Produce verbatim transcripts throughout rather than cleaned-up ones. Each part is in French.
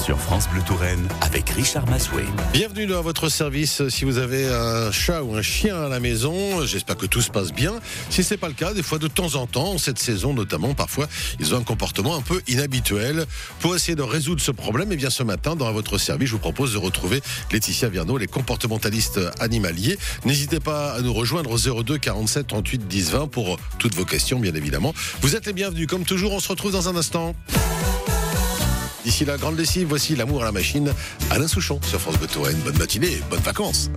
sur France Bleu Touraine avec Richard Massoué. Bienvenue dans votre service. Si vous avez un chat ou un chien à la maison, j'espère que tout se passe bien. Si c'est pas le cas, des fois de temps en temps, cette saison notamment, parfois, ils ont un comportement un peu inhabituel. Pour essayer de résoudre ce problème, eh bien ce matin, dans votre service, je vous propose de retrouver Laetitia Vierneau, les comportementalistes animaliers. N'hésitez pas à nous rejoindre au zéro deux quarante-sept trente-huit dix vingt pour toutes vos questions, bien évidemment. Vous êtes les bienvenus. Comme toujours, on se retrouve dans un instant. D'ici la grande lessive, voici L'amour à la machine, Alain Souchon sur France Bleu Touraine. Bonne matinée, bonnes vacances.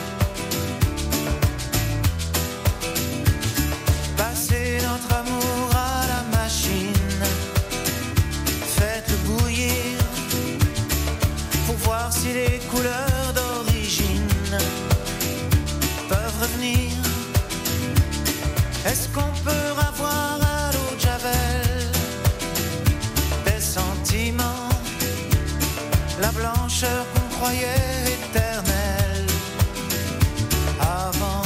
Passez notre amour à la machine, faites-le bouillir pour voir si les couleurs d'origine peuvent revenir. Est-ce qu'on peut avoir à l'eau de Javel des sentiments, la blancheur qu'on croyait éternelle avant,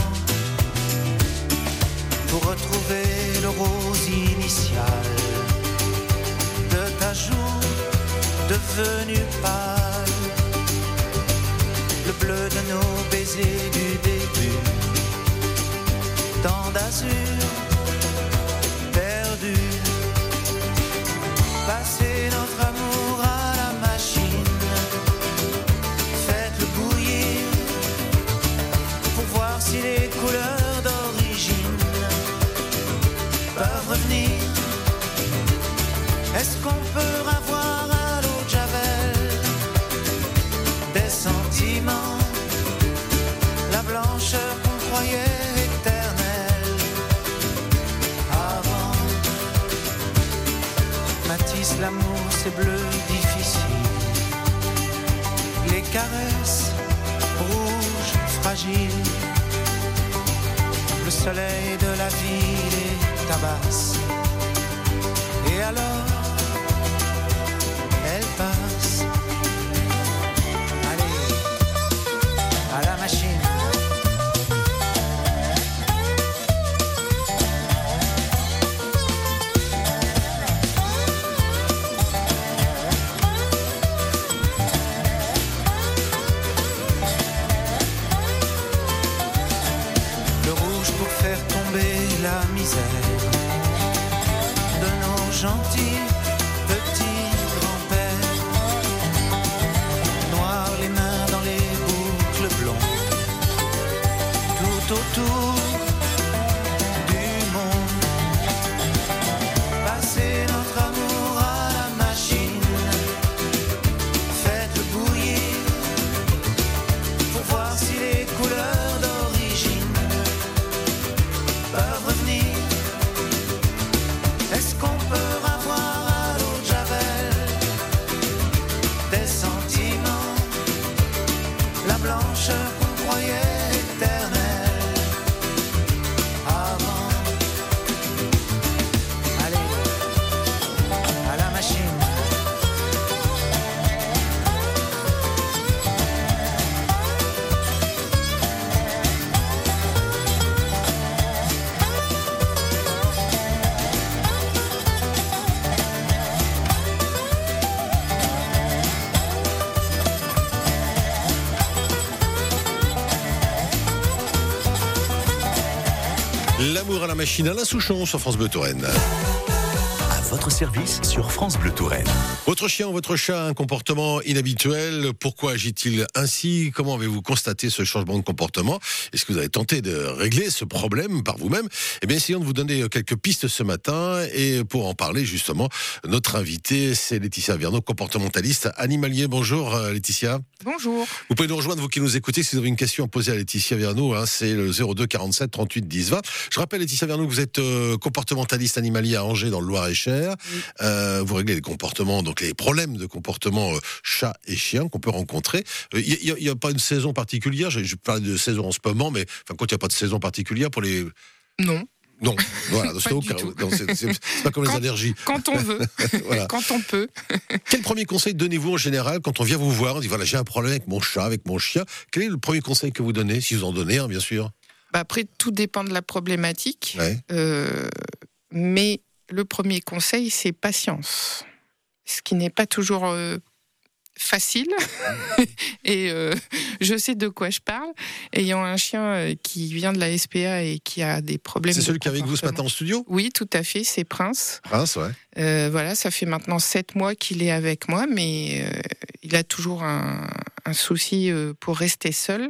pour retrouver le rose initial de ta joue devenue pâle, le bleu de nos baisers du début, tant d'azur perdu. Passez notre amour à la machine, faites-le bouillir pour voir si les couleurs d'origine peuvent revenir. Est-ce qu'on peut avoir à l'eau de Javel des sentiments, la blancheur qu'on croyait éternelle avant? Matisse, l'amour c'est bleu difficile, les caresses rouges fragiles, le soleil de la ville les tabasse, et alors elle passe. Allez, à la machine. La misère de nos gentils petits grands-pères, noirs les mains dans les boucles blondes, tout autour du monde. Passez notre amour à la machine, faites-le bouillir pour voir si les couleurs d'origine peuvent revenir. Est-ce qu'on peut avoir à l'eau de Javel des sentiments, la blancheur qu'on croyait éternelle avant? Allez, à la machine. L'amour à la machine, Alain Souchon sur France Bleu Touraine. À votre service sur France Bleu Touraine. Votre chien ou votre chat a un comportement inhabituel. Pourquoi agit-il ainsi? Comment avez-vous constaté ce changement de comportement? Est-ce que vous avez tenté de régler ce problème par vous-même? Eh bien, essayons de vous donner quelques pistes ce matin. Et pour en parler, justement, notre invitée, c'est Laetitia Vierneau, comportementaliste animalier. Bonjour, Laetitia. Bonjour. Vous pouvez nous rejoindre, vous qui nous écoutez, si vous avez une question à poser à Laetitia Vierneau, hein, c'est le zéro deux quarante-sept trente-huit dix vingt. Je rappelle, Laetitia Vierneau, que vous êtes euh, comportementaliste animalier à Angers, dans le Loir-et-Cher. Oui. Euh, vous réglez les comportements, donc les problèmes de comportement euh, chat et chien qu'on peut rencontrer. Il euh, n'y a, a pas une saison particulière. Je, je parle de saison en ce moment, mais enfin, quand il n'y a pas de saison particulière pour les... Non. Non, voilà, c'est, pas au, non, c'est, c'est, c'est pas comme quand, les allergies. Quand on veut, voilà. Quand on peut. Quel premier conseil donnez-vous en général quand on vient vous voir? On dit voilà, j'ai un problème avec mon chat, avec mon chien. Quel est le premier conseil que vous donnez, si vous en donnez un, bien sûr? Bah après, tout dépend de la problématique. Ouais. Euh, mais le premier conseil, c'est patience. Ce qui n'est pas toujours euh, facile et euh, je sais de quoi je parle. Ayant un chien qui vient de la S P A et qui a des problèmes. C'est de celui qui est avec vous ce matin en studio ? Oui, tout à fait, c'est Prince. Prince, ouais. Euh, voilà, ça fait maintenant sept mois qu'il est avec moi, mais euh, il a toujours un, un souci euh, pour rester seul.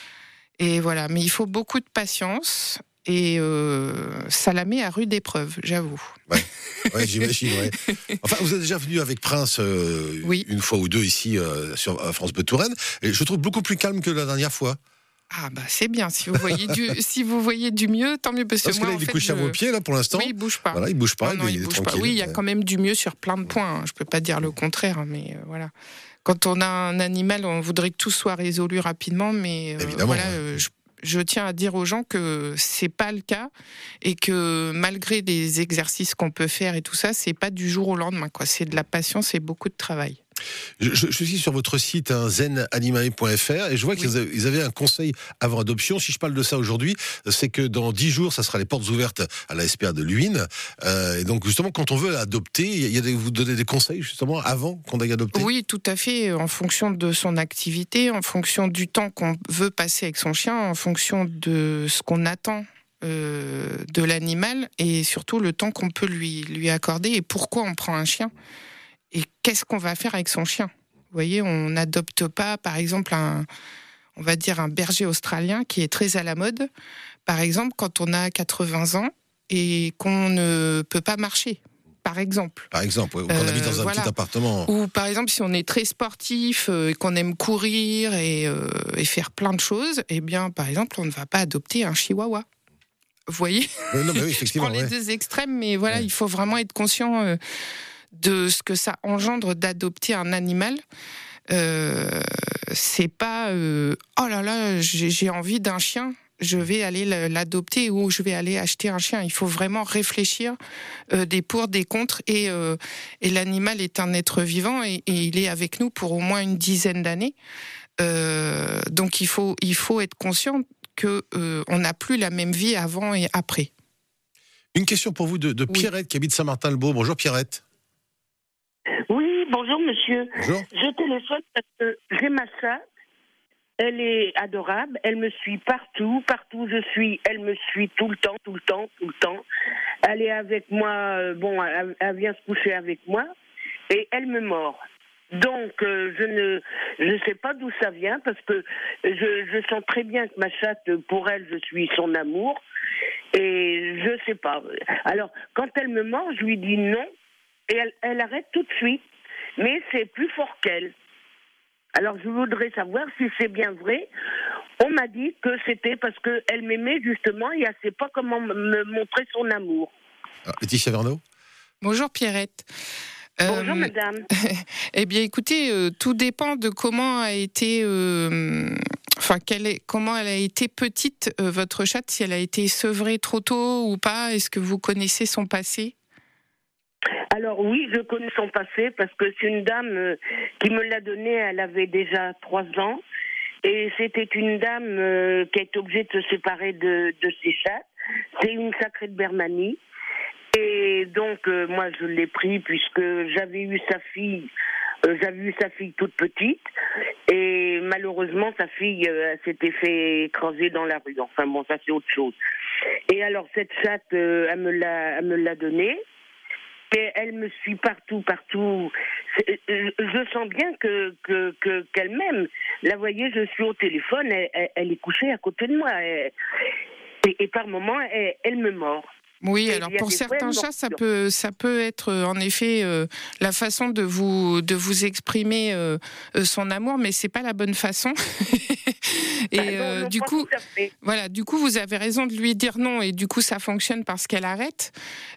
Et voilà, mais il faut beaucoup de patience. Et euh, ça la met à rude épreuve, j'avoue. Ouais, ouais j'imagine, ouais. Enfin, vous êtes déjà venu avec Prince euh, oui. une fois ou deux ici euh, sur France Bleu Touraine, et je trouve beaucoup plus calme que la dernière fois. Ah bah c'est bien, si vous voyez du, si vous voyez du mieux, tant mieux. Parce, parce que, moi, là, il est fait, couché je... à vos pieds, là, pour l'instant. Oui, il bouge pas. Voilà, il bouge pas, non, non, il, il est bouge tranquille. Pas. Oui, il y a quand même du mieux sur plein de points. Je peux pas dire le contraire, mais euh, voilà. Quand on a un animal, on voudrait que tout soit résolu rapidement, mais euh, Évidemment, voilà, ouais. euh, je, je tiens à dire aux gens que c'est pas le cas et que malgré les exercices qu'on peut faire et tout ça, c'est pas du jour au lendemain, quoi. C'est de la patience et beaucoup de travail. Je, je, je suis sur votre site hein, zen animae point f r et je vois oui. qu'ils avaient un conseil avant adoption. Si je parle de ça aujourd'hui, c'est que dans dix jours, ça sera les portes ouvertes à la S P A de Luynes. Euh, et donc justement, quand on veut adopter, il y a des, vous donnez des conseils justement avant qu'on aille adopter ? Oui, tout à fait. En fonction de son activité, en fonction du temps qu'on veut passer avec son chien, en fonction de ce qu'on attend euh, de l'animal et surtout le temps qu'on peut lui, lui accorder et pourquoi on prend un chien. Et qu'est-ce qu'on va faire avec son chien ? Vous voyez, on n'adopte pas, par exemple, un, on va dire un berger australien qui est très à la mode. Par exemple, quand on a quatre-vingts ans et qu'on ne peut pas marcher, par exemple. Par exemple, ou qu'on euh, habite dans un voilà. petit appartement. Ou par exemple, si on est très sportif euh, et qu'on aime courir et, euh, et faire plein de choses, eh bien, par exemple, on ne va pas adopter un chihuahua. Vous voyez ? euh, Non, mais oui, effectivement. Je prends les ouais. deux extrêmes, mais voilà, ouais. il faut vraiment être conscient... Euh, de ce que ça engendre d'adopter un animal. Euh, c'est pas euh, oh là là, j'ai, j'ai envie d'un chien, je vais aller l'adopter ou je vais aller acheter un chien. Il faut vraiment réfléchir euh, des pour, des contre et, euh, et l'animal est un être vivant et, et il est avec nous pour au moins une dizaine d'années. Euh, donc il faut, il faut être conscient qu'on euh, n'a plus la même vie avant et après. Une question pour vous de, de Pierrette oui. qui habite Saint-Martin-le-Beau. Bonjour Pierrette. Oui, bonjour monsieur. Bonjour. Je téléphone parce que j'ai ma chatte. Elle est adorable. Elle me suit partout. Partout où je suis, elle me suit tout le temps, tout le temps, tout le temps. Elle est avec moi. Euh, bon, elle, elle vient se coucher avec moi et elle me mord. Donc, euh, je ne je sais pas d'où ça vient parce que je, je sens très bien que ma chatte, pour elle, je suis son amour. Et je sais pas. Alors, quand elle me mord, je lui dis non. Et elle, elle arrête tout de suite, mais c'est plus fort qu'elle. Alors je voudrais savoir si c'est bien vrai. On m'a dit que c'était parce qu'elle m'aimait justement et elle ne sait pas comment me montrer son amour. Ah, Laetitia Verneau ? Bonjour Pierrette. Bonjour euh, madame. Eh bien écoutez, euh, tout dépend de comment a été... Euh, Enfin, quelle est, comment elle a été petite, euh, votre chatte, si elle a été sevrée trop tôt ou pas. Est-ce que vous connaissez son passé ? Alors oui, je connais son passé parce que c'est une dame euh, qui me l'a donnée, elle avait déjà trois ans. Et c'était une dame euh, qui a été obligée de se séparer de, de ses chattes. C'est une sacrée de Birmanie. Et donc, euh, moi, je l'ai pris puisque j'avais eu sa fille, euh, j'avais eu sa fille toute petite. Et malheureusement, sa fille euh, s'était fait écraser dans la rue. Enfin bon, ça c'est autre chose. Et alors, cette chatte, euh, elle me l'a, elle me l'a donnée. Et elle me suit partout, partout. C'est, je sens bien que, que, que, qu'elle m'aime. Là, vous voyez, je suis au téléphone, elle, elle, elle est couchée à côté de moi. Elle, et, et par moments, elle, elle me mord. Oui, alors pour certains chats, ça peut, ça peut être en effet euh, la façon de vous, de vous exprimer euh, son amour, mais c'est pas la bonne façon. Et euh, non, du coup, voilà, du coup, vous avez raison de lui dire non, et du coup, ça fonctionne parce qu'elle arrête.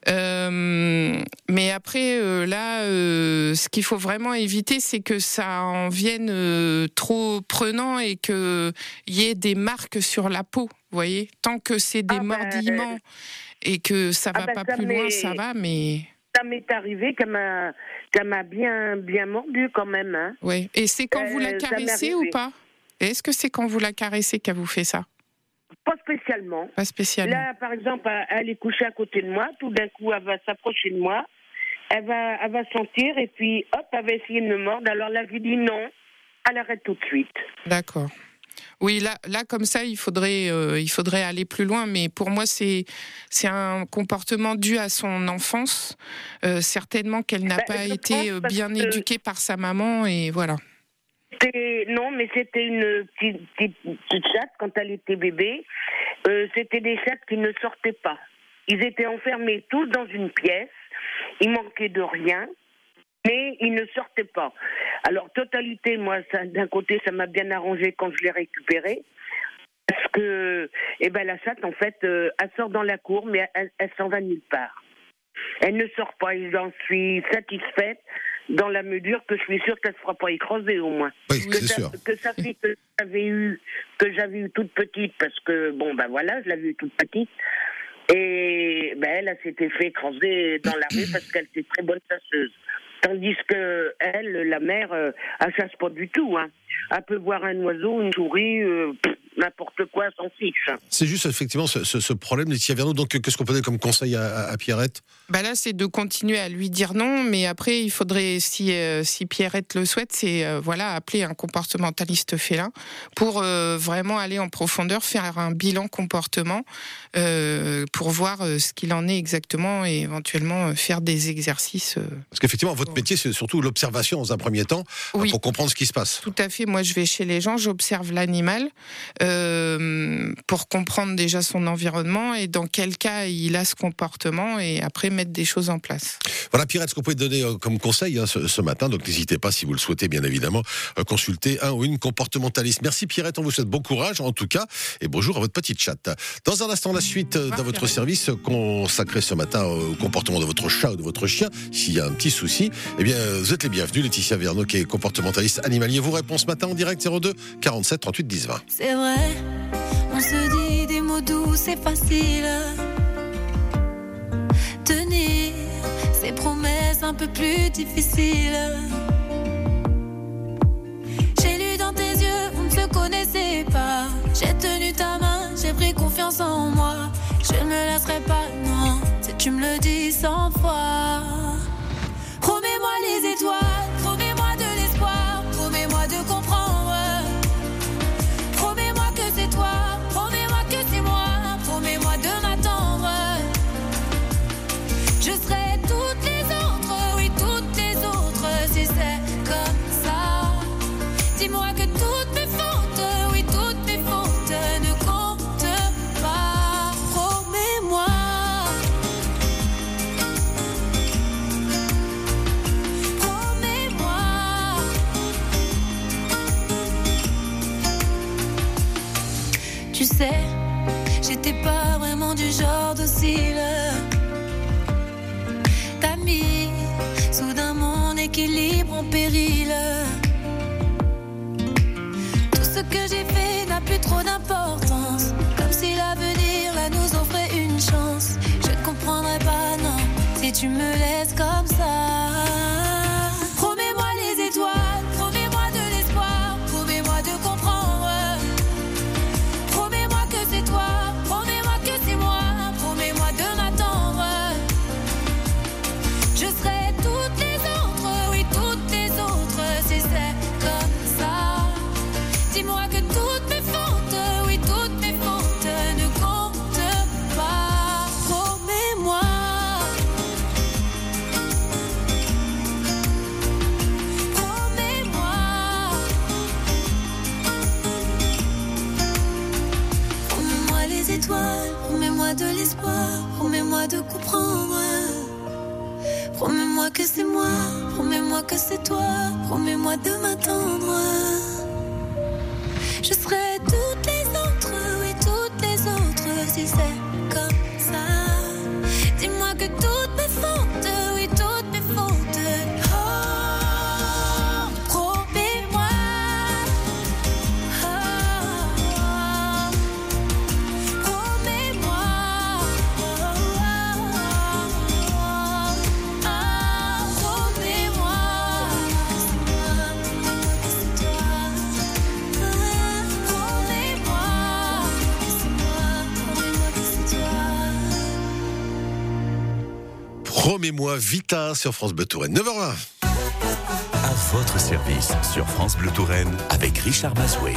Euh, mais après, euh, là, euh, ce qu'il faut vraiment éviter, c'est que ça en vienne euh, trop prenant et que y ait des marques sur la peau. Vous voyez, tant que c'est des ah mordillements. Ben... Et que ça va ah ben pas plus loin, ça va, mais... Ça m'est arrivé qu'elle m'a, qu'elle m'a bien, bien mordu quand même. Hein. Oui, et c'est quand euh, vous la caressez ou pas ? Est-ce que c'est quand vous la caressez qu'elle vous fait ça ? Pas spécialement. Pas spécialement. Là, par exemple, elle est couchée à côté de moi, tout d'un coup, elle va s'approcher de moi, elle va, elle va sentir et puis hop, elle va essayer de me mordre. Alors là, je lui dis non, elle arrête tout de suite. D'accord. Oui, là, là comme ça, il faudrait, euh, il faudrait aller plus loin. Mais pour moi, c'est, c'est un comportement dû à son enfance. Euh, certainement qu'elle n'a Bah, pas je été pense bien parce que- éduquée par sa maman et voilà. C'était- Non, mais c'était une petite, petite, petite chatte quand elle était bébé. Euh, c'était des chattes qui ne sortaient pas. Ils étaient enfermés tous dans une pièce. Il manquait de rien, mais ils ne sortaient pas. Alors, totalité, moi, ça, d'un côté, ça m'a bien arrangé quand je l'ai récupérée. Parce que, eh ben, la chatte, en fait, euh, elle sort dans la cour, mais elle, elle s'en va nulle part. Elle ne sort pas et j'en suis satisfaite dans la mesure que je suis sûre qu'elle ne se fera pas écraser au moins. Oui, Que c'est sa, sûr. que sa fille que j'avais eue, que j'avais eue toute petite, parce que, bon, ben voilà, je l'avais eue toute petite. Et ben, elle, elle s'était fait écraser dans la rue parce qu'elle était très bonne chasseuse. Tandis que elle, la mère, euh, elle chasse pas du tout. Hein. Elle peut voir un oiseau, une souris, euh, pff, n'importe quoi, elle s'en fiche. C'est juste effectivement ce, ce, ce problème, Laetitia Verneau. Donc, qu'est-ce qu'on peut donner comme conseil à, à, à Pierrette? Bah là, c'est de continuer à lui dire non, mais après, il faudrait, si euh, si Pierrette le souhaite, c'est euh, voilà, appeler un comportementaliste félin pour euh, vraiment aller en profondeur, faire un bilan comportement euh, pour voir euh, ce qu'il en est exactement et éventuellement euh, faire des exercices. Euh... Parce qu'effectivement, votre métier, c'est surtout l'observation dans un premier temps, Oui. pour comprendre ce qui se passe. Tout à fait. Moi, je vais chez les gens, j'observe l'animal euh, pour comprendre déjà son environnement et dans quel cas il a ce comportement et après mettre des choses en place. Voilà, Pierrette, ce qu'on peut donner euh, comme conseil hein, ce, ce matin, donc n'hésitez pas, si vous le souhaitez, bien évidemment, euh, consulter un ou une comportementaliste. Merci Pierrette, on vous souhaite bon courage, en tout cas, et bonjour à votre petite chatte. Dans un instant, la suite euh, dans votre service consacré ce matin au comportement de votre chat ou de votre chien, s'il y a un petit souci, eh bien, vous êtes les bienvenus. Laetitia Verneau, qui est comportementaliste animalier, vous répond ce matin en direct zéro deux quarante-sept trente-huit dix vingt. C'est vrai, on se dit des mots doux, c'est facile. Tenir ces promesses un peu plus difficiles. J'ai lu dans tes yeux, on ne se connaissait pas. J'ai tenu ta main, j'ai pris confiance en moi. Je ne me lasserai pas, non, si tu me le dis cent fois. Promets-moi les étoiles, promets-moi de l'espoir, promets-moi de comprendre. Promets-moi que c'est toi, promets-moi que c'est moi, promets-moi de m'attendre. Je serai toutes les autres, oui toutes les autres, si c'est comme ça. Dis-moi que toutes mes fautes, oui toutes mes fautes ne comptent pas. Promets-moi. Promets-moi. Tu sais, j'étais pas vraiment du genre docile. T'as mis soudain mon équilibre en péril. Tout ce que j'ai fait n'a plus trop d'importance. Comme si l'avenir là nous offrait une chance. Je ne comprendrais pas, non, si tu me laisses comme ça. Promets-moi les étoiles, promets-moi de l'espoir, promets-moi de comprendre. Promets-moi que c'est toi, promets-moi que c'est moi, promets-moi de m'attendre. Je serai toutes les autres, oui toutes les autres, si c'est comme ça. Dis-moi que toutes mes fautes, oui toutes mes fautes ne comptent pas. Promets-moi. Promets-moi. Promets-moi les étoiles, promets-moi de l'espoir, promets-moi de comprendre. Promets-moi que c'est moi, promets-moi que c'est toi, promets-moi de m'attendre. Je serai toutes les autres, oui toutes les autres, si c'est comme ça. Dis-moi que toutes mes fautes, oui toutes mes fautes. Oh, promets-moi. Oh, promets-moi. Promets-moi. Promets-moi Vita sur France Bleu Touraine. neuf heures vingt. À votre service sur France Bleu Touraine avec Richard Mazoué.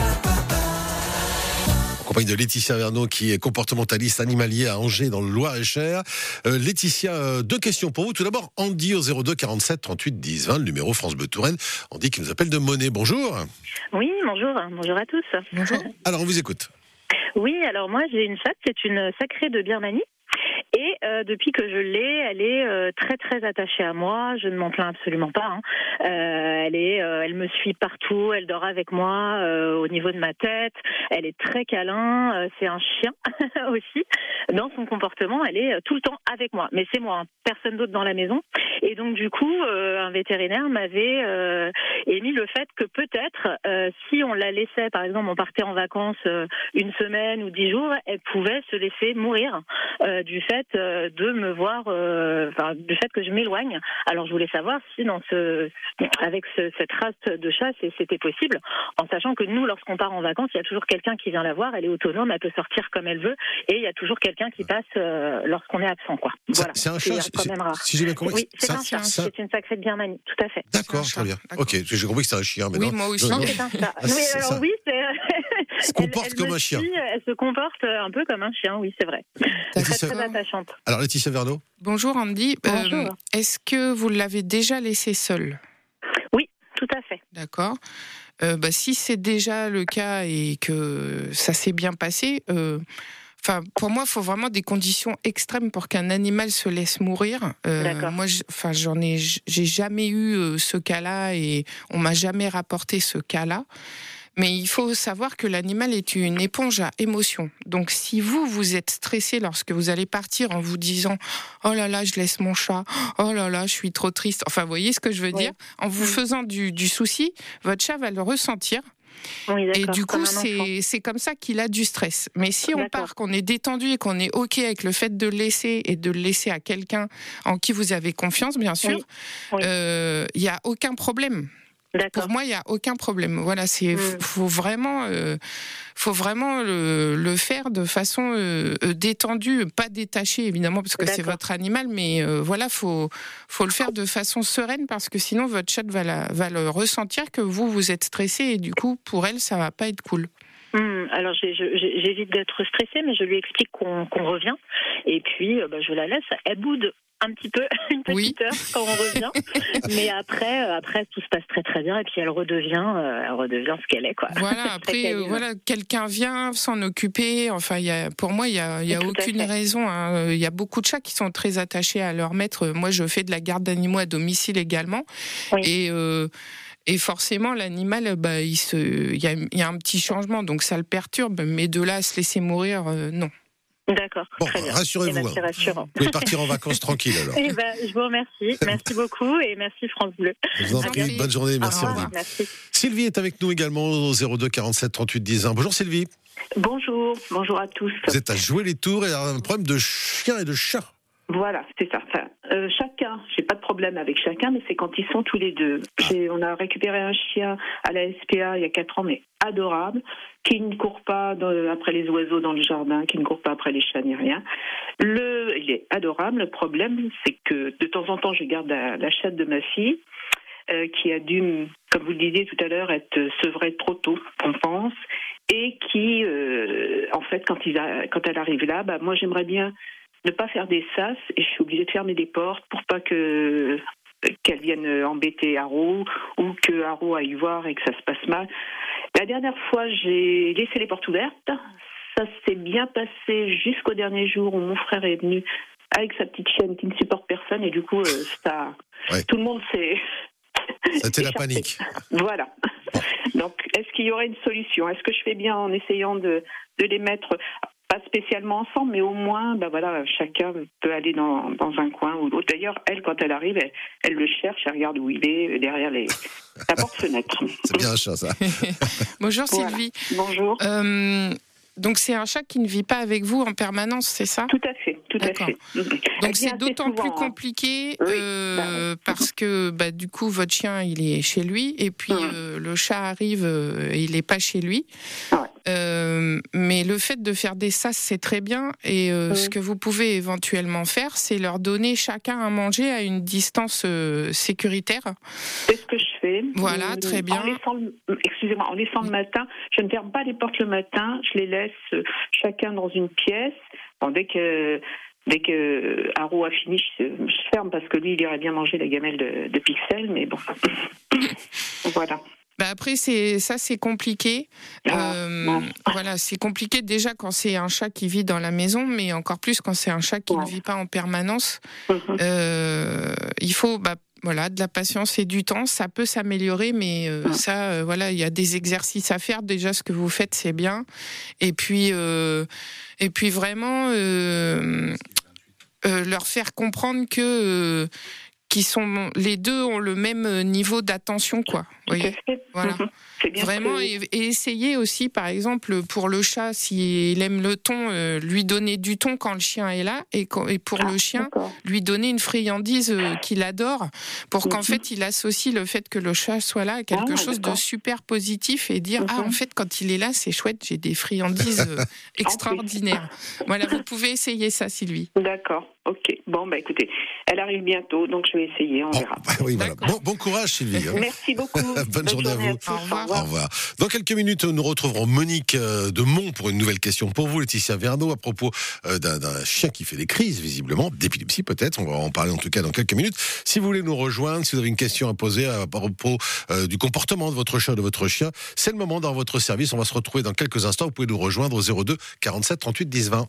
En compagnie de Laetitia Verneau qui est comportementaliste animalier à Angers dans le Loir-et-Cher. Euh, Laetitia, euh, deux questions pour vous. Tout d'abord, Andy au zéro deux quarante-sept trente-huit dix vingt, le numéro France Bleu Touraine. Andy qui nous appelle de Monet. Bonjour. Oui, bonjour. Bonjour à tous. Bonjour. Alors, on vous écoute. Oui, alors moi j'ai une chatte, c'est une sacrée de Birmanie. Et euh, depuis que je l'ai, elle est euh, très très attachée à moi. Je ne m'en plains absolument pas. Hein. Euh, elle est, euh, elle me suit partout. Elle dort avec moi euh, au niveau de ma tête. Elle est très câlin. Euh, c'est un chien aussi. Dans son comportement, elle est tout le temps avec moi. Mais c'est moi, hein, personne d'autre dans la maison. Et donc du coup, euh, un vétérinaire m'avait euh, émis le fait que peut-être, euh, si on la laissait, par exemple, on partait en vacances euh, une semaine ou dix jours, elle pouvait se laisser mourir euh, du fait de me voir, euh, enfin, du fait que je m'éloigne. Alors je voulais savoir si dans ce, avec ce, cette race de chat, c'était possible, en sachant que nous, lorsqu'on part en vacances, il y a toujours quelqu'un qui vient la voir, elle est autonome, elle peut sortir comme elle veut, et il y a toujours quelqu'un qui passe euh, lorsqu'on est absent, quoi. Voilà. C'est un chat, quand même rare. Si j'ai bien compris. Oui, c'est un chat. C'est une sacrée de Birmanie, tout à fait. D'accord, très bien. Ok, j'ai compris que c'était un chien, mais oui, non. moi aussi. Non, c'est un chat. Ah, oui, c'est alors ça. oui, c'est. Elle se comporte elle, elle comme me un chien. suit, elle se comporte un peu comme un chien, oui, c'est vrai. Très, Laetitia- très attachante. Alors, Laetitia Verneau. Bonjour Andy. Euh, Bonjour. est-ce que vous l'avez déjà laissé seul ? Oui, tout à fait. D'accord. Euh, bah, si c'est déjà le cas et que ça s'est bien passé, euh, enfin, pour moi, il faut vraiment des conditions extrêmes pour qu'un animal se laisse mourir. Euh, D'accord. moi, je- enfin, j'en ai, j'ai jamais eu euh, ce cas-là et on m'a jamais rapporté ce cas-là. Mais il faut savoir que l'animal est une éponge à émotions. Donc, si vous, vous êtes stressé lorsque vous allez partir en vous disant « Oh là là, je laisse mon chat. Oh là là, je suis trop triste. » Enfin, vous voyez ce que je veux Oui. dire ? En vous faisant du, du souci, votre chat va le ressentir. Oui, Et d'accord, du comme coup, un enfant. c'est c'est comme ça qu'il a du stress. Mais si on D'accord. part, qu'on est détendu et qu'on est OK avec le fait de le laisser et de le laisser à quelqu'un en qui vous avez confiance, bien sûr, Oui. Oui. euh, il n'y a aucun problème. D'accord. Pour moi, il n'y a aucun problème. Voilà, c'est Mm. faut vraiment, euh, faut vraiment le, le faire de façon euh, euh, détendue, pas détachée évidemment parce que c'est D'accord. votre animal, mais euh, voilà, faut faut le faire de façon sereine parce que sinon votre chat va la, va le ressentir que vous vous êtes stressé et du coup pour elle ça va pas être cool. Hum, alors j'ai- je- j'ai- j'évite d'être stressée, mais je lui explique qu'on qu'on revient. Et puis euh, bah, je la laisse. Elle boude un petit peu, une petite Oui. heure quand on revient. Mais après, euh, après tout se passe très très bien. Et puis elle redevient, euh, elle redevient ce qu'elle est, quoi. Voilà, Très après, câline. euh, voilà, quelqu'un vient s'en occuper. Enfin, il y a, pour moi, il y a, il y a Tout à aucune fait. raison. Hein. Il y a beaucoup de chats qui sont très attachés à leur maître. Moi, je fais de la garde d'animaux à domicile également, Oui. et euh, et forcément, l'animal, bah, il se, il y a, il y a un petit changement, donc ça le perturbe. Mais de là à se laisser mourir, euh, non. D'accord, Bon, très bien. rassurez-vous, Eh ben, c'est hein. rassurant. Vous pouvez partir en vacances tranquille alors. Eh ben, je vous remercie. Merci beaucoup et merci France Bleu. Je vous en À prie, bientôt. bonne journée, merci Au revoir, Andy. merci. Sylvie est avec nous également au zéro deux quarante-sept trente-huit dix vingt. Bonjour Sylvie. Bonjour, bonjour à tous. Vous êtes à jouer les tours et un problème de chien et de chat. Voilà, c'est ça. Enfin, euh, chacun, j'ai pas de problème avec chacun, mais c'est quand ils sont tous les deux. J'ai- On a récupéré un chien à la S P A il y a quatre ans, mais adorable, qui ne court pas dans- après les oiseaux dans le jardin, qui ne court pas après les chats ni rien. Le, il est adorable. Le problème, c'est que de temps en temps, je garde la, la chatte de ma fille, euh, qui a dû, comme vous le disiez tout à l'heure, être sevrée trop tôt, on pense, et qui, euh, en fait, quand, il a, quand elle arrive là, bah, moi j'aimerais bien ne pas faire des sas, et je suis obligée de fermer les portes pour pas que qu'elle vienne embêter Haro ou que Haro aille voir et que ça se passe mal. La dernière fois, j'ai laissé les portes ouvertes. Ça s'est bien passé jusqu'au dernier jour où mon frère est venu avec sa petite chienne qui ne supporte personne, et du coup, euh, ça, Ouais. tout le monde s'est... C'était la écharpé. panique. Voilà. Donc, est-ce qu'il y aurait une solution? Est-ce que je fais bien en essayant de, de les mettre, pas spécialement ensemble, mais au moins, ben voilà, chacun peut aller dans, dans un coin ou l'autre. D'ailleurs, elle, quand elle arrive, elle, elle le cherche, elle regarde où il est, derrière les, la porte-fenêtre. C'est bien un chat ça. Bonjour Voilà. Sylvie. Bonjour. Euh, donc c'est un chat qui ne vit pas avec vous en permanence, c'est ça ? Tout à fait, tout à D'accord. fait. Elle Donc vient c'est assez d'autant souvent, plus hein. compliqué Oui, euh, bah oui. parce que bah, du coup votre chien il est chez lui et puis Mhm. euh, le chat arrive euh, et il n'est pas chez lui. Ouais. Euh, mais le fait de faire des sas, c'est très bien. Et euh, mmh. ce que vous pouvez éventuellement faire, c'est leur donner chacun à manger à une distance euh, sécuritaire. C'est ce que je fais. Voilà, euh, très bien. En laissant le, excusez-moi, en laissant le matin, je ne ferme pas les portes le matin, je les laisse euh, chacun dans une pièce. Bon, dès que Dès que Haro a fini, je, je ferme parce que lui, il irait bien manger la gamelle de, de Pixel, mais bon. Voilà. Bah après, c'est, ça, c'est compliqué. Ah, euh, voilà, c'est compliqué déjà quand c'est un chat qui vit dans la maison, mais encore plus quand c'est un chat qui ouais. ne vit pas en permanence. Mm-hmm. Euh, il faut... Bah, Voilà, de la patience et du temps, ça peut s'améliorer, mais euh, mmh. ça, euh, voilà, il y a des exercices à faire. Déjà, ce que vous faites, c'est bien. Et puis, euh, et puis vraiment, euh, euh, leur faire comprendre que euh, qu'ils sont, les deux ont le même niveau d'attention, quoi. Tout à fait. Voilà. Mmh. Vraiment, que... et, et essayer aussi, par exemple, pour le chat, s'il aime le thon, euh, lui donner du thon quand le chien est là, et, quand, et pour ah, le chien, d'accord. lui donner une friandise euh, qu'il adore, pour qu'en mm-hmm. fait, il associe le fait que le chat soit là à quelque ah, chose d'accord. de super positif, et dire, mm-hmm. ah, en fait, quand il est là, c'est chouette, j'ai des friandises euh, extraordinaires. Voilà, vous pouvez essayer ça, Sylvie. D'accord, ok. Bon, bah écoutez, elle arrive bientôt, donc je vais essayer, on oh, verra. Bah, oui, voilà. bon, bon courage, Sylvie. Merci beaucoup. Bonne, Bonne journée, journée à vous. À Au revoir. Au revoir. Dans quelques minutes, nous retrouverons Monique de Mont pour une nouvelle question pour vous, Laetitia Verneau, à propos d'un, d'un chien qui fait des crises, visiblement, d'épilepsie peut-être. On va en parler en tout cas dans quelques minutes. Si vous voulez nous rejoindre, si vous avez une question à poser à propos euh, du comportement de votre chat, de votre chien, c'est le moment dans votre service. On va se retrouver dans quelques instants. Vous pouvez nous rejoindre au zéro deux quarante-sept trente-huit dix vingt.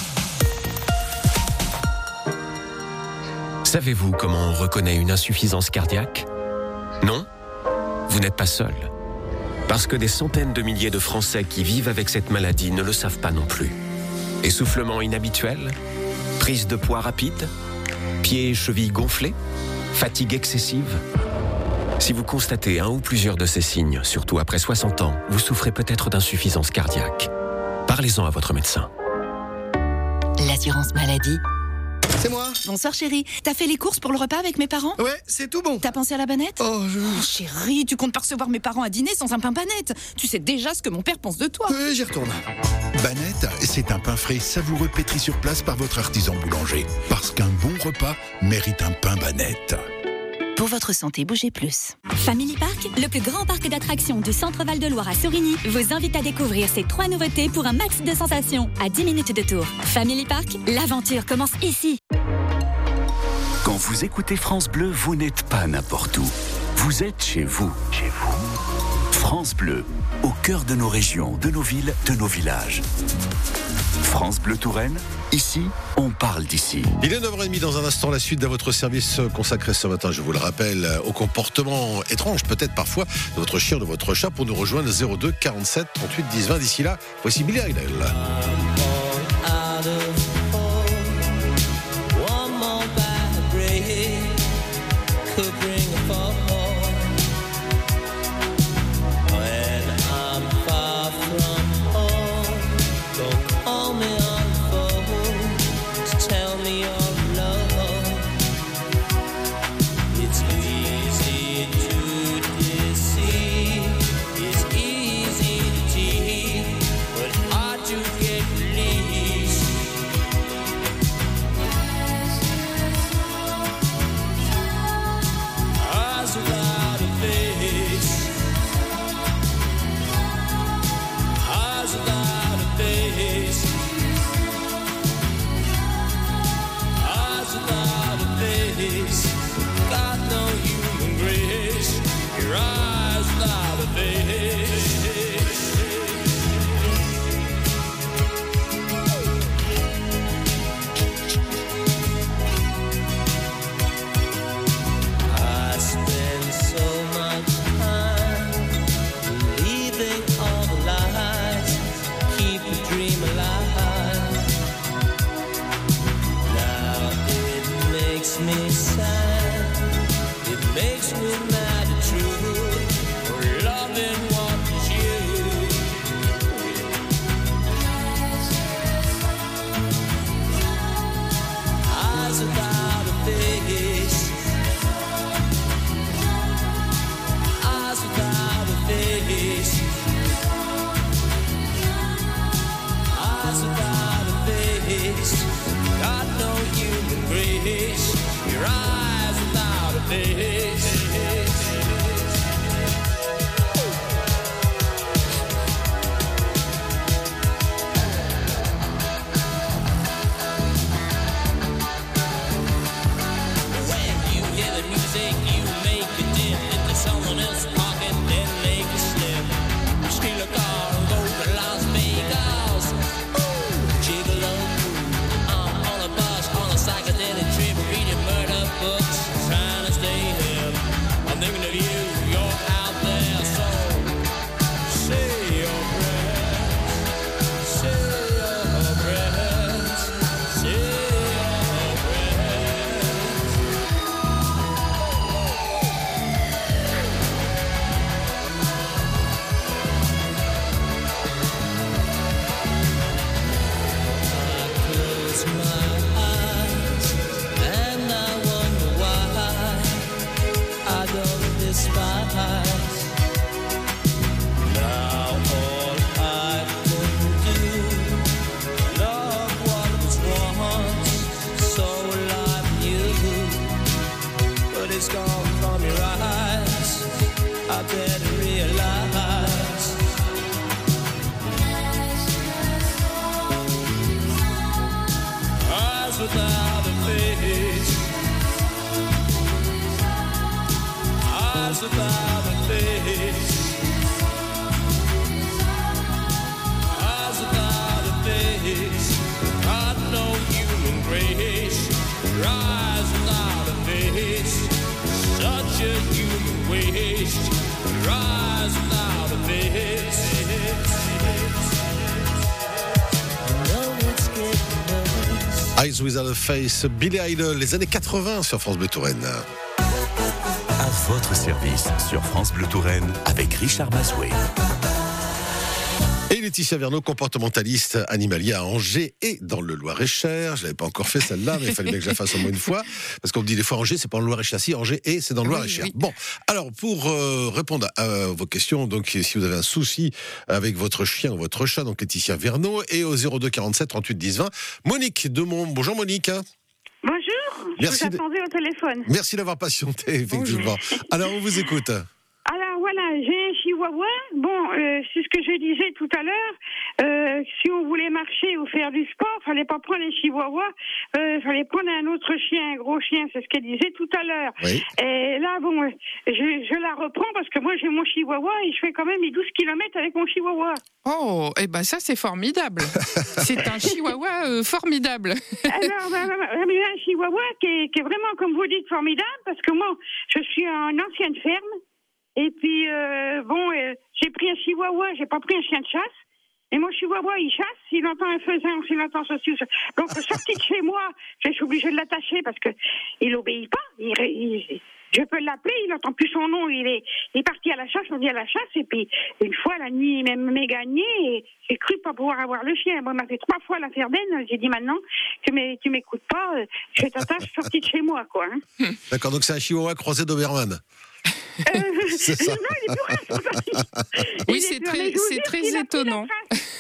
Savez-vous comment on reconnaît une insuffisance cardiaque ? Non ? Vous n'êtes pas seul. Parce que des centaines de milliers de Français qui vivent avec cette maladie ne le savent pas non plus. Essoufflement inhabituel ? Prise de poids rapide ? Pieds et chevilles gonflés ? Fatigue excessive ? Si vous constatez un ou plusieurs de ces signes, surtout après soixante ans, vous souffrez peut-être d'insuffisance cardiaque. Parlez-en à votre médecin. L'assurance maladie. C'est moi. Bonsoir chérie. T'as fait les courses pour le repas avec mes parents ? Ouais, c'est tout bon. T'as pensé à la banette ? Oh, je... oh chérie, tu comptes pas recevoir mes parents à dîner sans un pain banette. Tu sais déjà ce que mon père pense de toi. Oui, j'y retourne. Banette, c'est un pain frais savoureux pétri sur place par votre artisan boulanger. Parce qu'un bon repas mérite un pain banette. Pour votre santé, bougez plus. Family Park, le plus grand parc d'attractions du Centre Val-de-Loire à Sorigny, vous invite à découvrir ces trois nouveautés pour un max de sensations à dix minutes de tour. Family Park, l'aventure commence ici. Quand vous écoutez France Bleu, vous n'êtes pas n'importe où. Vous êtes chez vous. Chez vous. France Bleu, au cœur de nos régions, de nos villes, de nos villages. France Bleu Touraine, ici, on parle d'ici. Il est neuf heures trente dans un instant, la suite de votre service consacré ce matin, je vous le rappelle, au comportement étrange, peut-être parfois, de votre chien, de votre chat, pour nous rejoindre zéro deux quarante-sept trente-huit dix vingt. D'ici là, voici Billy Idol. But hard to get relief. realize eyes without a face, eyes without a face, eyes without a face, got no human grace, eyes without a face, such a human waste, eyes without a face. Eyes Without a Face, Billy Idol, les années quatre-vingts sur France Bleu Touraine. À votre service sur France Bleu Touraine avec Richard Mazoué. Et Laetitia Verneau, comportementaliste animalier à Angers et dans le Loir-et-Cher. Je l'avais pas encore fait celle-là, mais il fallait bien que je la fasse au moins une fois. Parce qu'on me dit des fois Angers, c'est pas en Loir-et-Cher. Si, Angers et c'est dans le Loir-et-Cher. Oui, oui. Bon, alors pour euh, répondre à euh, vos questions, donc si vous avez un souci avec votre chien ou votre chat, donc Laetitia Verneau, et au zéro deux quarante-sept trente-huit dix vingt, Monique de Mont. Bonjour Monique. Bonjour, merci je vous attendais au téléphone. Merci d'avoir patienté, effectivement. Bonjour. Alors on vous écoute. Alors voilà, j'ai un chihuahua. Bon, euh, c'est ce que je disais tout à l'heure. Euh, si on voulait marcher ou faire du sport, fallait pas prendre un chihuahua. Euh, fallait prendre un autre chien, un gros chien. C'est ce qu'elle disait tout à l'heure. Oui. Et là, bon, je, je la reprends parce que moi j'ai mon chihuahua et je fais quand même les douze kilomètres avec mon chihuahua. Oh, et eh ben ça c'est formidable. C'est un chihuahua euh, formidable. Alors, bah, bah, bah, j'ai un chihuahua qui est, qui est vraiment, comme vous dites, formidable parce que moi, je suis en ancienne ferme. Et puis, euh, bon, euh, j'ai pris un chihuahua, j'ai pas pris un chien de chasse. Et mon chihuahua, il chasse, s'il entend un faisan, s'il entend ceci ou ça. Donc, sorti de chez moi, je suis obligée de l'attacher parce que il obéit pas. Il, il, je peux l'appeler, il n'entend plus son nom. Il est, il est parti à la chasse, on dit à la chasse. Et puis, une fois, la nuit, il m'est gagné et j'ai cru pas pouvoir avoir le chien. Moi, il m'a fait trois fois la Ferdinand. J'ai dit maintenant, tu m'écoutes pas, je t'attache sorti de chez moi, quoi. Hein. D'accord, donc c'est un chihuahua croisé Doberman. Euh, c'est ça. Non, il est plus oui, c'est très, c'est très étonnant.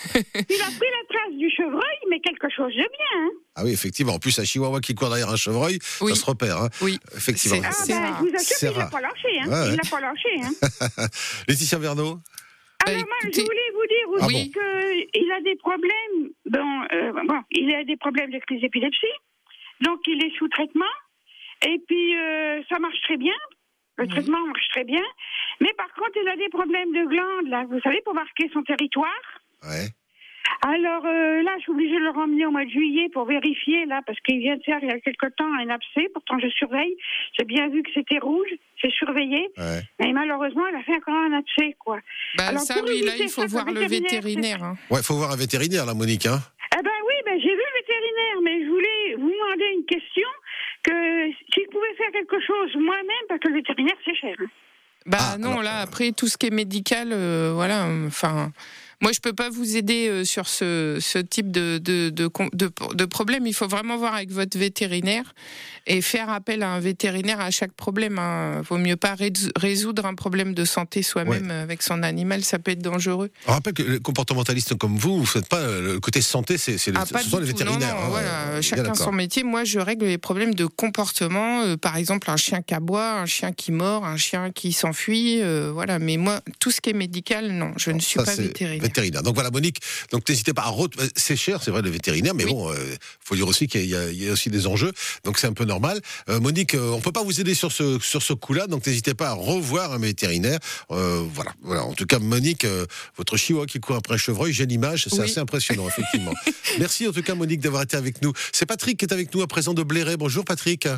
Il a pris la trace du chevreuil, mais quelque chose de bien. Hein. Ah oui, effectivement. En plus, un chihuahua qui court derrière un chevreuil, oui. ça se repère. Hein. Oui, effectivement. Ah, ben, je vous assure qu'il l'a pas lâché. Hein. Ouais, ouais. Il l'a pas lâché. Hein. Laetitia Verneau. Alors, moi, je voulais vous dire aussi ah bon. qu'il a des problèmes. Bon, euh, bon, il a des problèmes de crise d'épilepsie. Donc, il est sous traitement. Et puis, euh, ça marche très bien. Le mmh. traitement marche très bien. Mais par contre, il a des problèmes de glandes, là. Vous savez, pour marquer son territoire. Ouais. Alors euh, là, je suis obligée de le ramener au mois de juillet pour vérifier, là, parce qu'il vient de faire il y a quelque temps un abcès. Pourtant, je surveille. J'ai bien vu que c'était rouge. J'ai surveillé. Ouais. Mais malheureusement, elle a fait encore un abcès, quoi. Bah, alors, ça, oui, là, il faut voir le vétérinaire. Hein. Ouais, il faut voir un vétérinaire, là, Monique. Hein. Eh ben oui, ben, j'ai vu le vétérinaire, mais je voulais vous demander une question, que s'il pouvait faire quelque chose moi-même, parce que le vétérinaire, c'est cher. Hein. Bah ah, non, alors, là, après, tout ce qui est médical, euh, voilà, enfin... Moi, je peux pas vous aider euh, sur ce, ce type de, de, de, de, de problème. Il faut vraiment voir avec votre vétérinaire et faire appel à un vétérinaire à chaque problème. Hein. Vaut mieux pas résoudre un problème de santé soi-même ouais. avec son animal. Ça peut être dangereux. On rappelle que les comportementalistes comme vous, vous faites pas le côté santé, c'est, c'est le, ah, ce sont les vétérinaires. Non, non, hein, voilà, euh, chacun son métier. Moi, je règle les problèmes de comportement. Euh, par exemple, un chien qui aboie, un chien qui mord, un chien qui s'enfuit. Euh, voilà. Mais moi, tout ce qui est médical, non, je non, ne suis pas vétérinaire. vétérinaire. Donc voilà, Monique, donc n'hésitez pas à re... c'est cher, c'est vrai, le vétérinaire, mais oui. bon, il euh, faut dire aussi qu'il y a, il y a aussi des enjeux, donc c'est un peu normal. Euh, Monique, euh, on peut pas vous aider sur ce sur ce coup-là, donc n'hésitez pas à revoir un vétérinaire. Euh, voilà, voilà. En tout cas, Monique, euh, votre chihuahua qui court après un chevreuil, j'ai l'image, c'est oui. assez impressionnant, effectivement. Merci en tout cas, Monique, d'avoir été avec nous. C'est Patrick qui est avec nous à présent de Bléré. Bonjour, Patrick.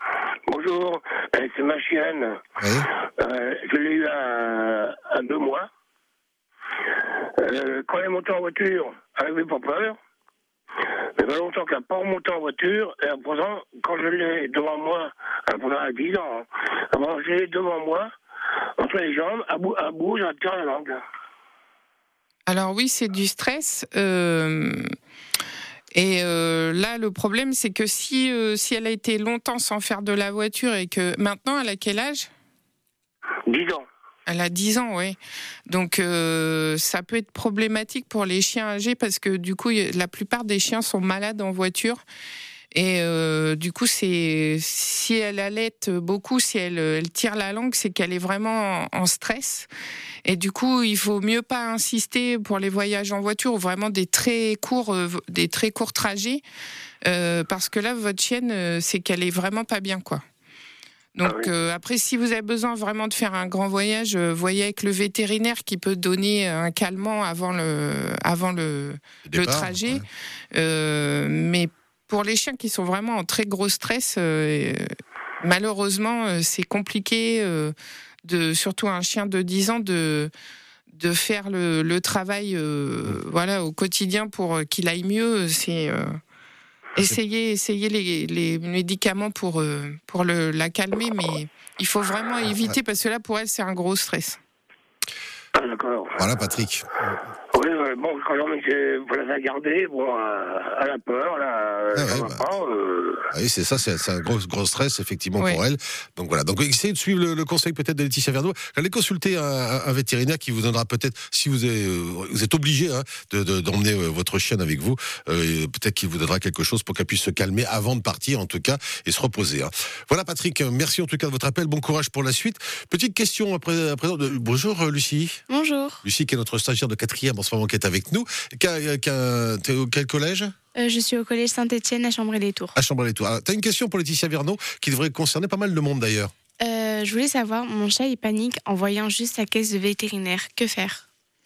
Bonjour, c'est ma chienne. Oui. Euh, je l'ai eu à, à deux mois. Euh, quand elle est montée en voiture, elle n'avait pas peur. Mais pas longtemps qu'elle n'a pas remonté en voiture, et à présent, quand je l'ai devant moi, elle a dix ans, hein, alors je l'ai devant moi, entre les jambes, à bout, à bout, je tire la langue. Alors oui, c'est du stress. Euh... Et euh, là, le problème, c'est que si, euh, si elle a été longtemps sans faire de la voiture et que maintenant, elle a quel âge ? dix ans. Elle a dix ans, oui. Donc, euh, ça peut être problématique pour les chiens âgés parce que, du coup, la plupart des chiens sont malades en voiture. Et euh, du coup, c'est si elle allaite beaucoup, si elle, elle tire la langue, c'est qu'elle est vraiment en, en stress. Et du coup, il faut mieux pas insister pour les voyages en voiture ou vraiment des très courts, euh, des très courts trajets, euh, parce que là, votre chienne, euh, c'est qu'elle est vraiment pas bien, quoi. Donc ah oui. euh, après, si vous avez besoin vraiment de faire un grand voyage, euh, voyez avec le vétérinaire qui peut donner un calmant avant le avant le, le, départ, le trajet. Ouais. Euh, mais pour les chiens qui sont vraiment en très gros stress, euh, malheureusement, euh, c'est compliqué. Euh, de surtout un chien de dix ans de de faire le, le travail, euh, voilà, au quotidien pour qu'il aille mieux. C'est euh, Essayez, essayez les, les médicaments pour, pour le, la calmer, mais il faut vraiment éviter parce que là, pour elle, c'est un gros stress. Ah, d'accord. Voilà, Patrick. Oui, ouais, bon, quand on pour la garder, bon, euh, elle a peur, là, ah, ça ouais, va bah, pas. Euh... Ah oui, c'est ça, c'est, c'est un gros, gros stress, effectivement, ouais. pour elle. Donc voilà, donc essayez de suivre le, le conseil peut-être de Laetitia Verneau. Allez consulter un, un vétérinaire qui vous donnera peut-être, si vous êtes, vous êtes obligé hein, de, de, d'emmener votre chienne avec vous, euh, peut-être qu'il vous donnera quelque chose pour qu'elle puisse se calmer avant de partir, en tout cas, et se reposer. Hein. Voilà, Patrick, merci en tout cas de votre appel, bon courage pour la suite. Petite question à présent. De... Bonjour, Lucie. Bonjour. Lucie, qui est notre stagiaire de quatrième en ce moment, qui est avec nous. Quel, quel, t'es au quel collège ? euh, Je suis au collège Saint-Étienne à Chambray-les-Tours. À Chambray-les-Tours. Alors, t'as une question pour Laetitia Verneau qui devrait concerner pas mal de monde d'ailleurs. Euh, je voulais savoir, mon chat il panique en voyant juste la caisse de vétérinaire. Que faire ?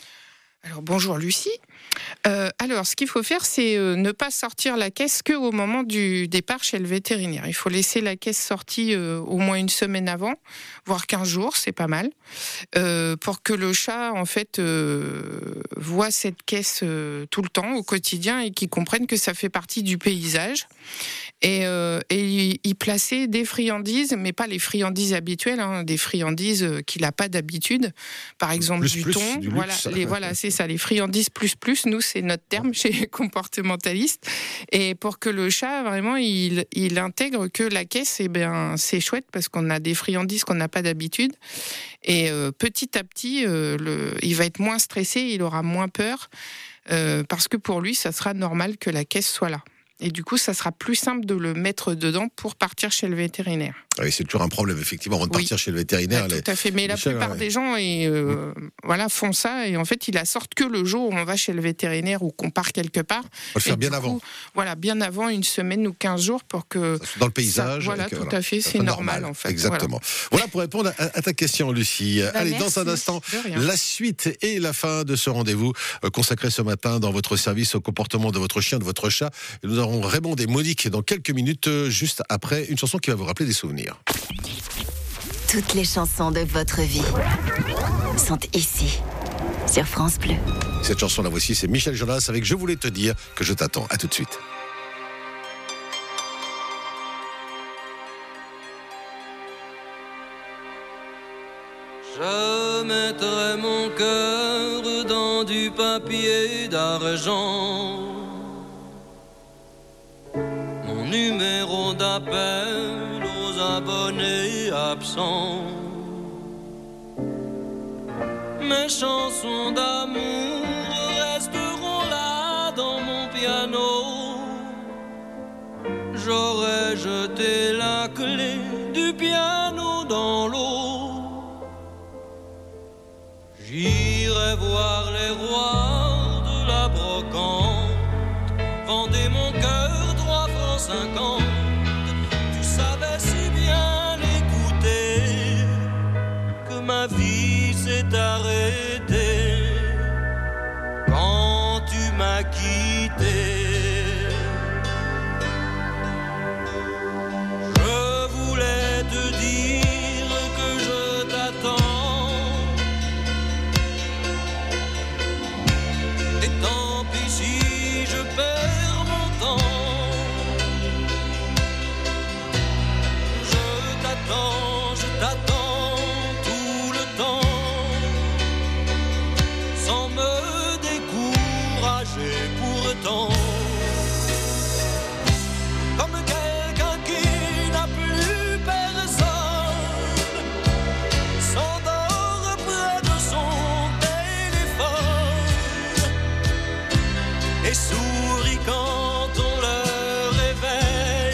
Alors bonjour Lucie. Euh, alors, ce qu'il faut faire, c'est euh, ne pas sortir la caisse qu'au moment du départ chez le vétérinaire. Il faut laisser la caisse sortie euh, au moins une semaine avant, voire quinze jours, c'est pas mal, euh, pour que le chat, en fait, euh, voit cette caisse euh, tout le temps, au quotidien, et qu'il comprenne que ça fait partie du paysage. Et, euh, et y, y placer des friandises, mais pas les friandises habituelles, hein, des friandises euh, qu'il n'a pas d'habitude. Par exemple, plus, du plus, thon. du voilà, les, voilà, c'est ça, les friandises plus plus. Nous, c'est notre terme chez comportementaliste. Et pour que le chat, vraiment, il, il intègre que la caisse, eh bien, c'est chouette parce qu'on a des friandises qu'on n'a pas d'habitude. Et euh, petit à petit, euh, le, il va être moins stressé, il aura moins peur, euh, parce que pour lui, ça sera normal que la caisse soit là. Et du coup, ça sera plus simple de le mettre dedans pour partir chez le vétérinaire. Oui, c'est toujours un problème, effectivement, avant de oui. partir chez le vétérinaire. Ouais, les, tout à fait. Mais la chats, plupart ouais. des gens et, euh, mmh. voilà, font ça. Et en fait, ils la sortent que le jour où on va chez le vétérinaire ou qu'on part quelque part. On va le faire et bien coup, avant. Voilà, bien avant, une semaine ou quinze jours pour que. Dans le paysage. Ça, voilà, que, tout voilà, à fait. C'est normal, normal, en fait. Exactement. Voilà, voilà pour répondre à, à ta question, Lucie. Bah, Allez, merci. dans un instant, la suite et la fin de ce rendez-vous euh, consacré ce matin dans votre service au comportement de votre chien, de votre chat. Et nous aurons Raymond et Monique dans quelques minutes, euh, juste après une chanson qui va vous rappeler des souvenirs. Toutes les chansons de votre vie sont ici, sur France Bleu. Cette chanson, la voici, c'est Michel Jonas avec « Je voulais te dire que je t'attends ». À tout de suite. Je mettrai mon cœur dans du papier d'argent, mon numéro d'appel aux abonnés absents, mes chansons d'amour resteront là dans mon piano. J'aurais jeté la clé du piano dans l'eau. J'irai voir les rois de la brocante, vendez mon cœur trois francs cinquante. Tu savais si bien l'écouter que ma vie s'est arrêtée quand tu m'as quitté. Je voulais te dire que je t'attends. Et tant pis si je perds mon temps. Je t'attends, je t'attends tout le temps, sans me décourager pourtant. Comme quelqu'un qui n'a plus personne, s'endort près de son téléphone et sourit quand on le réveille.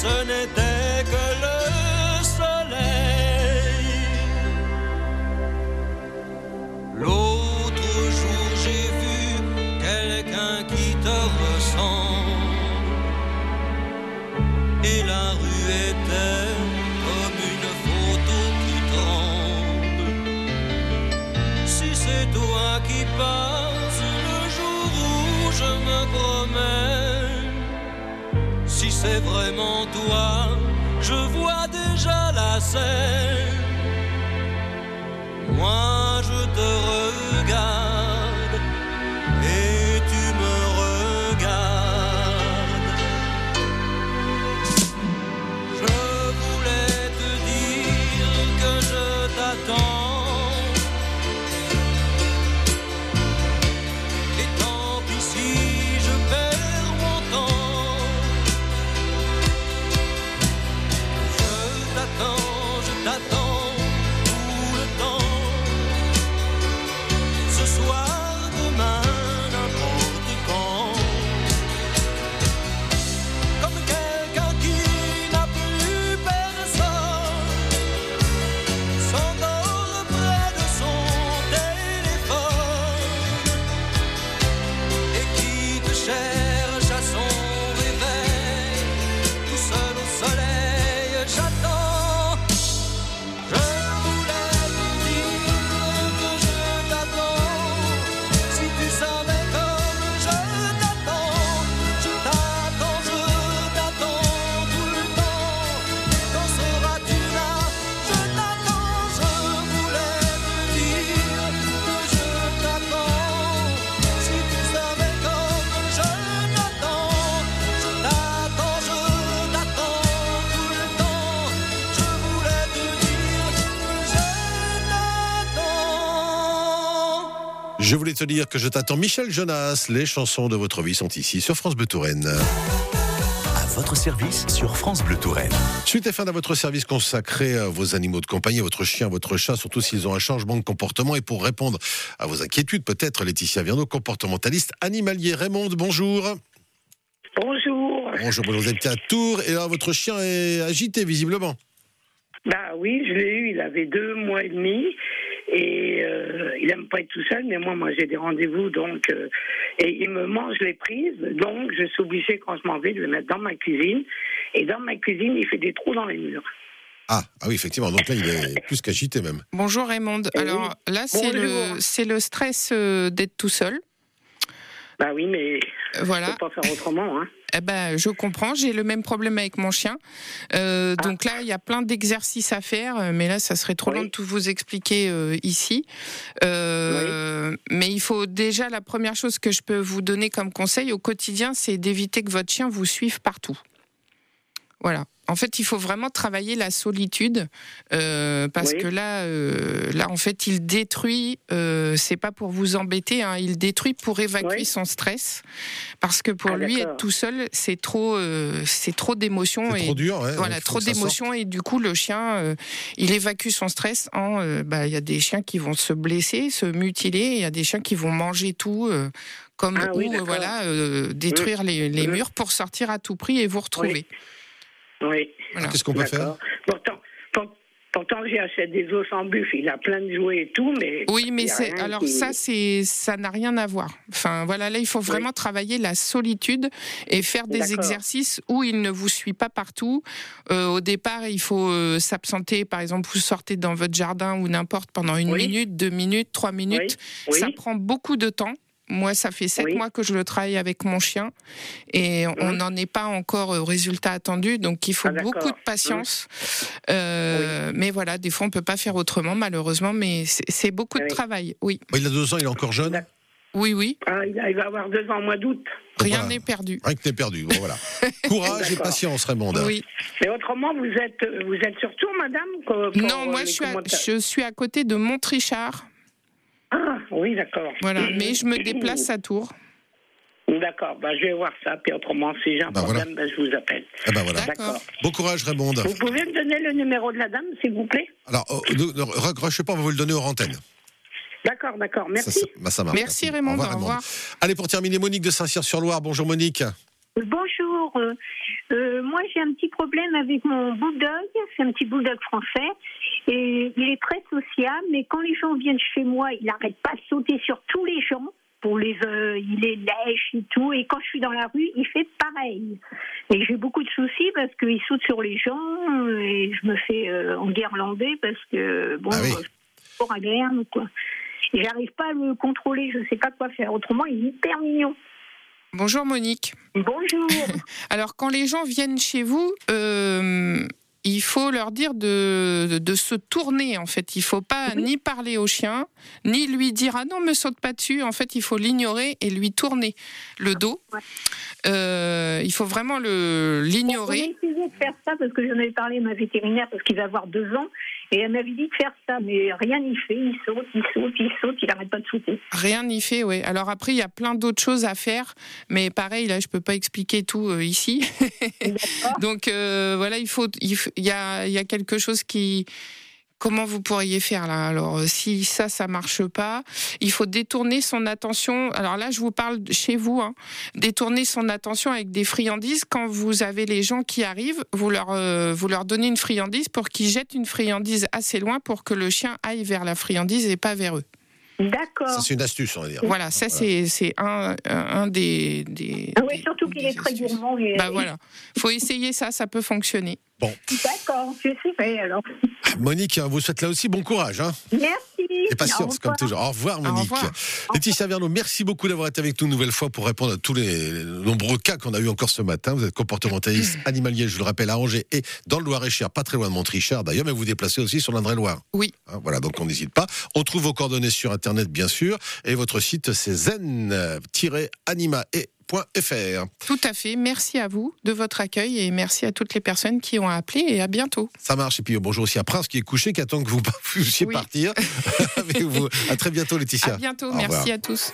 ce n'était que le soleil. L'autre jour j'ai vu quelqu'un qui te ressemble, et la rue était comme une photo qui tremble. Si c'est toi qui passes le jour où je me promène, si c'est vraiment toi, je vois déjà la scène. Moi je te regarde et tu me regardes. Je voulais te dire que je t'attends, et tant pis si je perds mon temps. Je t'attends, je t'attends tout le temps. Ce soir, demain, n'importe quand. Comme quelqu'un qui n'a plus personne, s'endort près de son téléphone, et qui te cherche à son réveil, tout seul au soleil, j'attends. Je voulais te dire que je t'attends. Si tu savais comme je t'attends, je t'attends, je t'attends tout le temps. Quand seras-tu là? Je t'attends. Je voulais te dire que je t'attends. Si tu savais comme je t'attends, je t'attends, je t'attends tout le temps. Je voulais te dire que je t'attends. Je voulais te dire que je t'attends. Michel Jonas, les chansons de votre vie sont ici sur France Bleu Touraine. À votre service sur France Bleu Touraine. Suite et fin à votre service consacré à vos animaux de compagnie, à votre chien, à votre chat, surtout s'ils ont un changement de comportement. Et pour répondre à vos inquiétudes, peut-être, Laetitia Viano, comportementaliste animalier. Raymond, bonjour. Bonjour. Bonjour, vous habitez à Tours. Et là, votre chien est agité, visiblement. Bah oui, je l'ai eu, il avait deux mois et demi. Et euh, il aime pas être tout seul, mais moi, moi j'ai des rendez-vous, donc euh, et il me mange les prises, donc je suis obligée quand je m'en vais de le mettre dans ma cuisine. Et dans ma cuisine, il fait des trous dans les murs. Ah, ah oui, effectivement. Donc là, il est plus qu'agité même. Bonjour Raymond. Alors là, c'est le, c'est le stress euh, d'être tout seul. Bah oui, mais voilà. je peux pas faire autrement, hein. Eh ben, je comprends, j'ai le même problème avec mon chien. Euh, ah. Donc là, il y a plein d'exercices à faire, mais là, ça serait trop oui. long de tout vous expliquer euh, ici. Euh, oui. Mais il faut déjà, la première chose que je peux vous donner comme conseil au quotidien, c'est d'éviter que votre chien vous suive partout. Voilà. En fait, il faut vraiment travailler la solitude euh, parce oui. que là, euh, là, en fait, il détruit. Euh, c'est pas pour vous embêter, hein, il détruit pour évacuer oui. son stress, parce que pour ah, lui, d'accord. être tout seul, c'est trop, euh, c'est trop d'émotions c'est et trop dur. Ouais, voilà, trop d'émotions et du coup, le chien, euh, il évacue son stress en. Euh, bah, il y a des chiens qui vont se blesser, se mutiler. Il y a des chiens qui vont manger tout. Euh, comme ah, ou oui, euh, voilà, euh, détruire mmh. les, les murs pour sortir à tout prix et vous retrouver. Oui. Oui. Voilà. Qu'est-ce qu'on peut D'accord. faire? Pourtant, pour, pourtant, j'ai acheté des os en buff. Il a plein de jouets et tout, mais oui, mais c'est alors qui... ça, c'est ça n'a rien à voir. Enfin, voilà, là, il faut vraiment oui. travailler la solitude et faire des D'accord. exercices où il ne vous suit pas partout. Euh, au départ, il faut euh, s'absenter. Par exemple, vous sortez dans votre jardin ou n'importe pendant une oui. minute, deux minutes, trois minutes. Oui. Oui. Ça prend beaucoup de temps. Moi, ça fait sept oui. mois que je le travaille avec mon chien et mmh. on n'en est pas encore au résultat attendu, donc il faut ah, beaucoup de patience. Mmh. Euh, oui. Mais voilà, des fois, on ne peut pas faire autrement, malheureusement, mais c'est, c'est beaucoup oui. de travail, oui. Il a deux ans, il est encore jeune? Oui, oui. Ah, il va avoir deux ans au mois d'août. Rien voilà. n'est perdu. Rien n'est perdu, bon, voilà. Courage et patience, Raymond. Oui. Mais autrement, vous êtes, vous êtes sur Tours, madame pour, pour Non, moi, je suis, à, je suis à côté de Montrichard. Ah, oui, d'accord. Voilà, mais je me déplace à Tours. D'accord, bah, je vais voir ça, puis autrement, si j'ai un bah, problème, voilà. bah, je vous appelle. Eh ben voilà. D'accord. Bon courage, Raymond. Vous pouvez me donner le numéro de la dame, s'il vous plaît? Alors, euh, ne raccrochez pas, on va vous le donner hors antenne. D'accord, d'accord, merci. Ça, ça, bah, ça marche. Merci Raymond, au revoir, au revoir. Allez, pour terminer, Monique de Saint-Cyr-sur-Loire. Bonjour Monique. Bonjour, euh, Euh, moi, j'ai un petit problème avec mon bulldog. C'est un petit bulldog français. Et il est très sociable, mais quand les gens viennent chez moi, il n'arrête pas de sauter sur tous les gens. Pour les, euh, il les lèche et tout. Et quand je suis dans la rue, il fait pareil. Et j'ai beaucoup de soucis parce qu'il saute sur les gens et je me fais euh, enguirlander parce que, bon, ah oui. c'est fort agréable, quoi. Et j'arrive pas à le contrôler, je sais pas quoi faire. Autrement, il est hyper mignon. Bonjour Monique. Bonjour. Alors, quand les gens viennent chez vous, euh, il faut leur dire de, de, de se tourner, en fait. Il ne faut pas oui. ni parler au chien, ni lui dire « Ah non, me saute pas dessus ». En fait, il faut l'ignorer et lui tourner le dos. Ouais. Euh, il faut vraiment le, l'ignorer. J'ai essayé de faire ça parce que j'en avais parlé à ma vétérinaire parce qu'il va avoir deux ans. Et elle m'avait dit de faire ça, mais rien n'y fait. Il saute, il saute, il saute, il n'arrête pas de sauter. Rien n'y fait, oui. Alors après, il y a plein d'autres choses à faire. Mais pareil, là, je ne peux pas expliquer tout euh, ici. Donc euh, voilà, il faut... Il faut Il y a, il y a quelque chose qui... Comment vous pourriez faire là ? Alors, si ça, ça marche pas, il faut détourner son attention. Alors là, je vous parle chez vous. Hein, détourner son attention avec des friandises. Quand vous avez les gens qui arrivent, vous leur, euh, vous leur donnez une friandise pour qu'ils jettent une friandise assez loin pour que le chien aille vers la friandise et pas vers eux. D'accord. Ça, c'est une astuce, on va dire. Voilà, ça, voilà. c'est, c'est un, un des... des ah oui, des, surtout qu'il est très gourmand. Et... Bah voilà, il faut essayer ça, ça peut fonctionner. Bon. D'accord, je sais pas alors. Monique, vous souhaite là aussi bon courage. Hein. Merci. Et patience, comme toujours. Au revoir, Monique. Au revoir. Laetitia Verneau, merci beaucoup d'avoir été avec nous une nouvelle fois pour répondre à tous les nombreux cas qu'on a eu encore ce matin. Vous êtes comportementaliste animalier, je le rappelle, à Angers et dans le Loir-et-Cher, pas très loin de Montrichard d'ailleurs, mais vous vous déplacez aussi sur l'Indre-et-Loire. Oui. Hein, voilà, donc on n'hésite pas. On trouve vos coordonnées sur Internet, bien sûr, et votre site, c'est zen tiret animae point f r. Tout à fait. Merci à vous de votre accueil et merci à toutes les personnes qui ont appelé et à bientôt. Ça marche. Et puis bonjour aussi à Prince qui est couché, qui attend que vous puissiez oui. partir avec vous. À très bientôt, Laetitia. À bientôt. Au merci revoir. à tous.